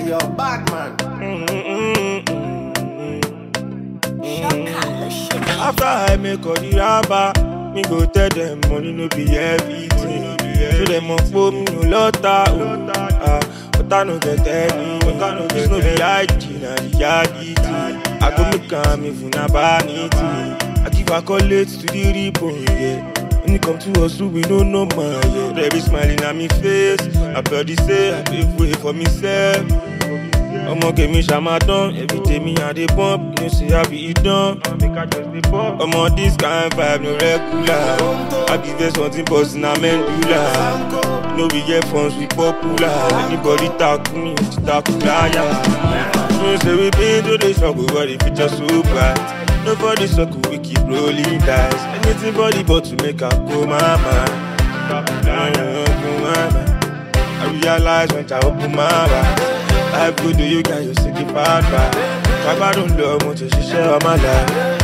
you're a bad man. After I make all the rapper, me go tell them money no be everything. Show them up for me no lotta, but I no get any. This no be hygiene, na reality. I go make am if una vanity. I give accolades to the ribbon, yeah. When it come to us, we don't know man, yeah. They be smiling at me face. I body say, I pave way for myself. I'ma give me shamadon. Every day me and they bump. You see I be it done. I'm on this kind vibe, no regular. I be there something bustin' a medulla. No we get funds, we popular. Anybody talk to me, talk to yeah. You say we been to the struggle, but the future so bright. Nobody circle, we keep rolling dice. Anything body but to make her go my mind. I realize when I open my eyes. Life good do you got you sick it bad bad. I don't love much to share my life.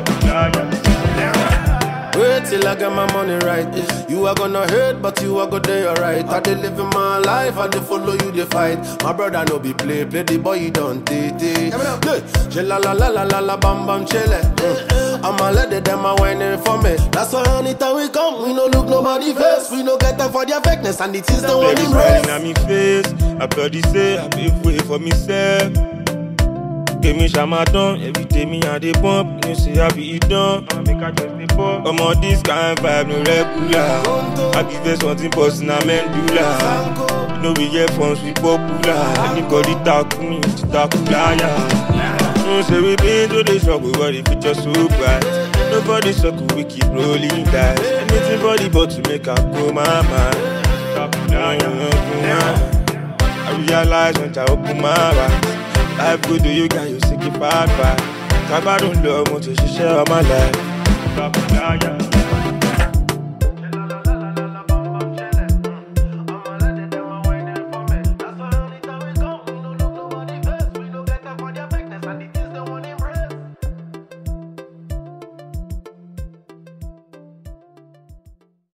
Wait till I get my money right. You are gonna hurt, but you are gonna do alright. I dey live in my life, I dey follow you, dey fight. My brother no be play the boy you don't take. She la la la la la la bam bam chele. I'ma let them a whining for me. That's why anytime we come, we no look nobody face. We no get them for their fakeness, and it is the one in race. At me face, I body say I pave way for myself. Give me shamadon, every day me and they bump. You see I be it done. I'm on this kind vibe, no regular. I be there something bustin' a medulla. No we get funds, we popular. Anybody talk to me, talk to yeah. You say we been to the struggle, but the future so bright. Nobody circle, we keep rolling dice. Anything body but to make her go my mind. I realize when I open my eyes. Life good do you got you sick it bad bad. I don't love much to share my life.